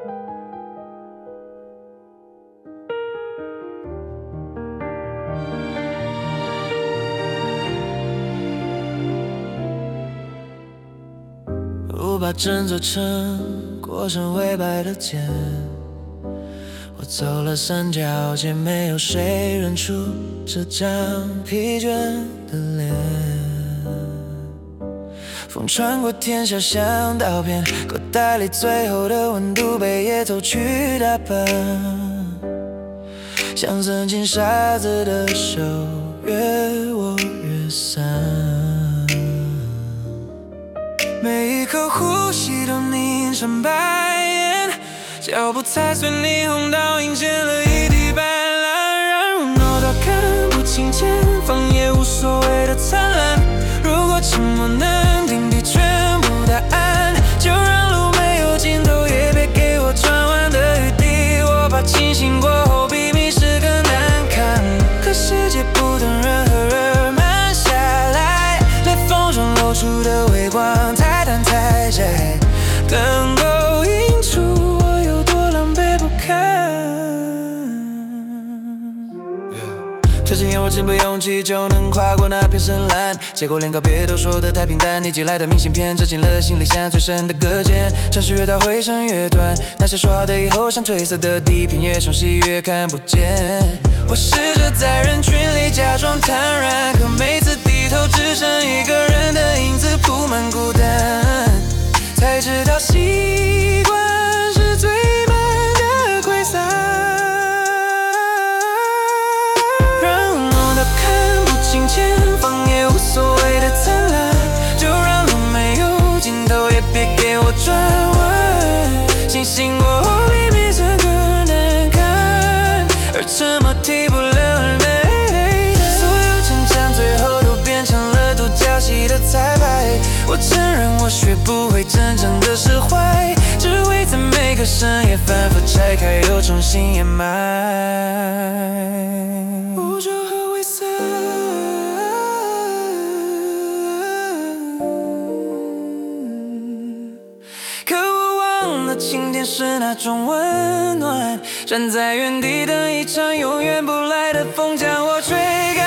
我把整座城过成灰白的茧，我走了三条街，没有谁认出这张疲倦的脸。风穿过天下像刀片，口袋里最后的温度被夜偷去打扮，像曾经傻子的手越握越散。每一口呼吸都凝成白烟，脚步踩碎霓虹倒映，溅了一地白烂，让我挪到看不清前方，也无所谓的灿烂。如果沉默能顶替全部答案，就让路没有尽头，也别给我转弯的余地。我怕清醒过后比迷失更难堪，可世界不等任何人慢下来，裂缝中露出的微光太淡太窄，能够映出我有多狼狈不堪。推荐有我真不勇气就能跨过那片深蓝，结果连告别都说得太平淡，你寄来的明信片折进了行李箱最深的隔间。城市越大回声越短，那些说好的以后像褪色的地平，越冲洗越看不见。我试着在人群里假装坦然，可每次低头只剩一个人的影子铺满孤单，才知道习惯是最慢的溃散。让我挪到看不清前方，也无所谓的灿烂，就让路没有尽头，也别给我转弯。清醒过后比迷失更难看，而沉默替不了很累。所有逞强最后都变成了独角戏的彩排，我承认我学不会真正的释怀，只会在每个深夜反复拆开又重新掩埋。无助和灰色，可我忘了晴天是那种温暖，站在原地等一场永远不来的风将我吹干。